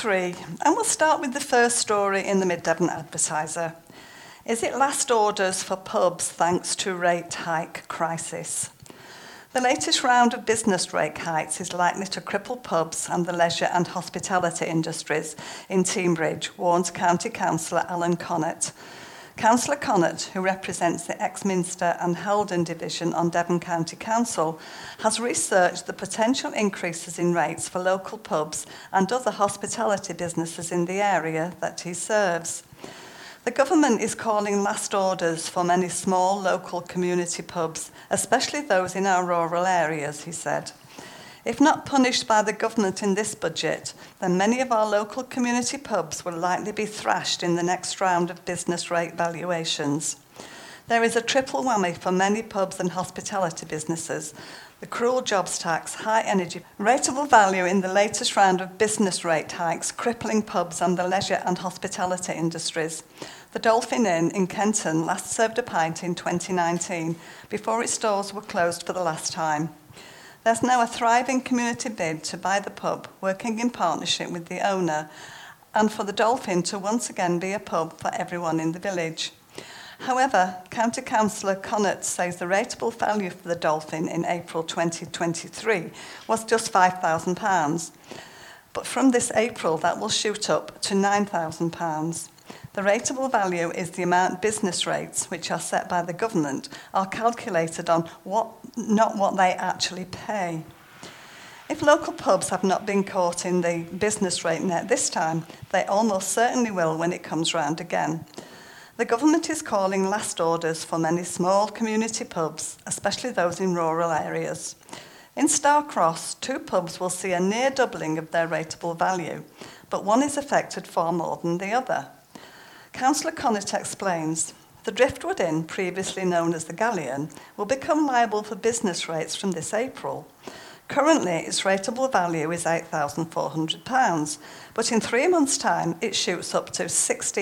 three, and we'll start with the first story in the Mid-Devon Advertiser. Is it last orders for pubs thanks to rate hike crisis? The latest round of business rate hikes is likely to cripple pubs and the leisure and hospitality industries in Teignbridge, warns County Councillor Alan Connett. Councillor Connett, who represents the Exminster and Haldon division on Devon County Council, has researched the potential increases in rates for local pubs and other hospitality businesses in the area that he serves. The government is calling last orders for many small local community pubs, especially those in our rural areas, he said. If not punished by the government in this budget, then many of our local community pubs will likely be thrashed in the next round of business rate valuations. There is a triple whammy for many pubs and hospitality businesses: the cruel jobs tax, high energy, rateable value in the latest round of business rate hikes, crippling pubs and the leisure and hospitality industries. The Dolphin Inn in Kenton last served a pint in 2019, before its doors were closed for the last time. There's now a thriving community bid to buy the pub, working in partnership with the owner, and for the Dolphin to once again be a pub for everyone in the village. However, County Councillor Connett says the rateable value for the Dolphin in April 2023 was just £5,000. But from this April, that will shoot up to £9,000. The rateable value is the amount business rates, which are set by the government, are calculated on not what they actually pay. If local pubs have not been caught in the business rate net this time, they almost certainly will when it comes round again. The government is calling last orders for many small community pubs, especially those in rural areas. In Starcross, 2 pubs will see a near doubling of their rateable value, but one is affected far more than the other. Councillor Connett explains, the Driftwood Inn, previously known as the Galleon, will become liable for business rates from this April. Currently, its rateable value is £8,400, but in 3 months' time, it shoots up to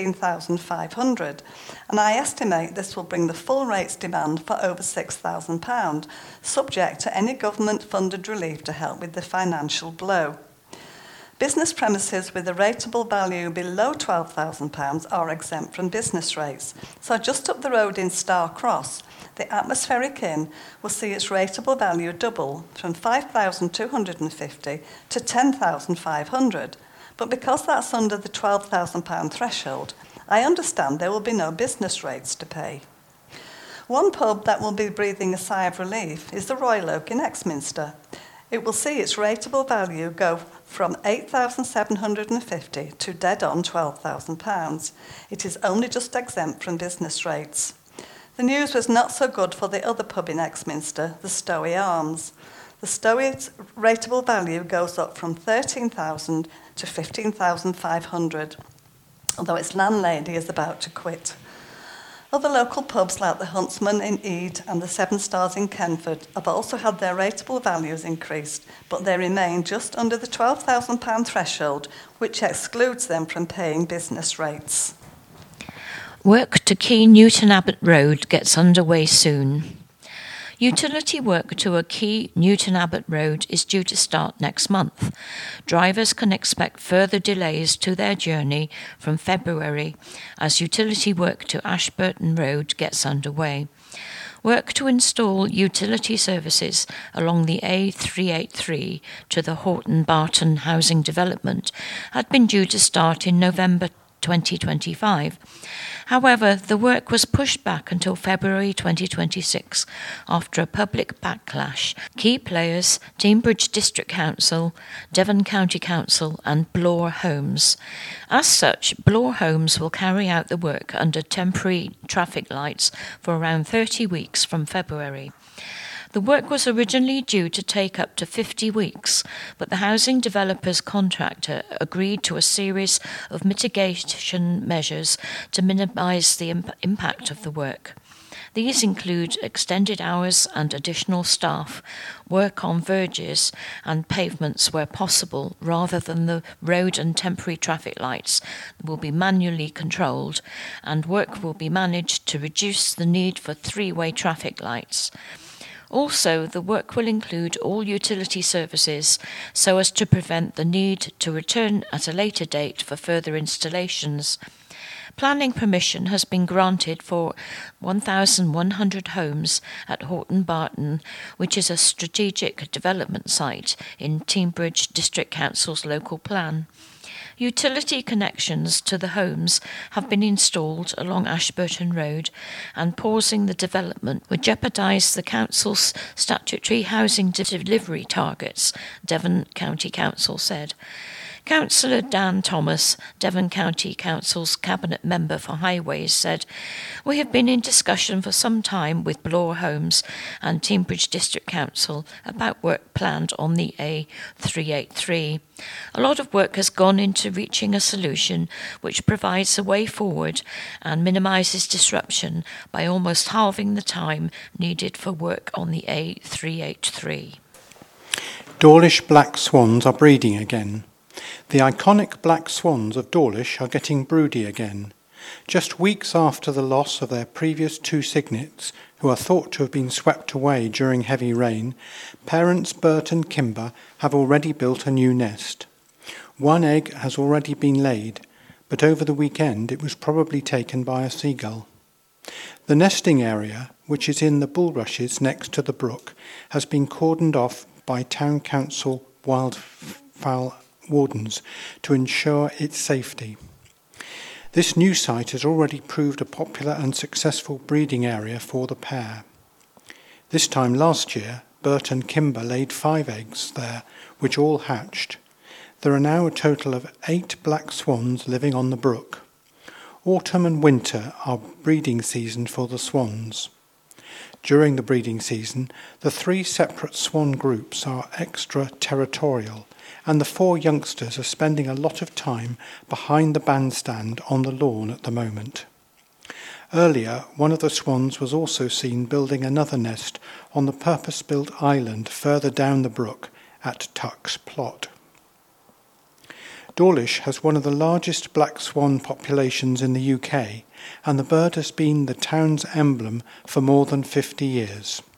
£16,500, and I estimate this will bring the full rates demand for over £6,000, subject to any government-funded relief to help with the financial blow. Business premises with a rateable value below £12,000 are exempt from business rates, so just up the road in Starcross, the Atmospheric Inn will see its rateable value double from £5,250 to £10,500. But because that's under the £12,000 threshold, I understand there will be no business rates to pay. One pub that will be breathing a sigh of relief is the Royal Oak in Exminster. It will see its rateable value go from £8,750 to dead on £12,000. It is only just exempt from business rates. The news was not so good for the other pub in Exminster, the Stowey Arms. The Stowey's rateable value goes up from £13,000 to £15,500, although its landlady is about to quit. Other local pubs like the Huntsman in Ede and the Seven Stars in Kenford have also had their rateable values increased, but they remain just under the £12,000 threshold, which excludes them from paying business rates. Work to Key Newton Abbot Road gets underway soon. Utility work to a Key Newton Abbot Road is due to start next month. Drivers can expect further delays to their journey from February as utility work to Ashburton Road gets underway. Work to install utility services along the A383 to the Horton Barton housing development had been due to start in November 2025. However, the work was pushed back until February 2026 after a public backlash. Key players, Teignbridge District Council, Devon County Council and Blore Homes. As such, Blore Homes will carry out the work under temporary traffic lights for around 30 weeks from February. The work was originally due to take up to 50 weeks, but the housing developer's contractor agreed to a series of mitigation measures to minimise the impact of the work. These include extended hours and additional staff, work on verges and pavements where possible, rather than the road and temporary traffic lights will be manually controlled, and work will be managed to reduce the need for three-way traffic lights. Also, the work will include all utility services so as to prevent the need to return at a later date for further installations. Planning permission has been granted for 1,100 homes at Horton Barton, which is a strategic development site in Teignbridge District Council's local plan. Utility connections to the homes have been installed along Ashburton Road, and pausing the development would jeopardise the council's statutory housing delivery targets, Devon County Council said. Councillor Dan Thomas, Devon County Council's Cabinet Member for Highways, said, "We have been in discussion for some time with Bloor Homes and Teignbridge District Council about work planned on the A383. A lot of work has gone into reaching a solution which provides a way forward and minimises disruption by almost halving the time needed for work on the A383. Dawlish black swans are breeding again. The iconic black swans of Dawlish are getting broody again. Just weeks after the loss of their previous two cygnets, who are thought to have been swept away during heavy rain, parents Bert and Kimber have already built a new nest. One egg has already been laid, but over the weekend it was probably taken by a seagull. The nesting area, which is in the bulrushes next to the brook, has been cordoned off by Town Council wildfowl wardens to ensure its safety. This new site has already proved a popular and successful breeding area for the pair. This time last year, Bert and Kimber laid 5 eggs there, which all hatched. There are now a total of 8 black swans living on the brook. Autumn and winter are breeding season for the swans. During the breeding season, the 3 separate swan groups are extraterritorial, and the 4 youngsters are spending a lot of time behind the bandstand on the lawn at the moment. Earlier, one of the swans was also seen building another nest on the purpose-built island further down the brook at Tuck's Plot. Dawlish has one of the largest black swan populations in the UK, and the bird has been the town's emblem for more than 50 years.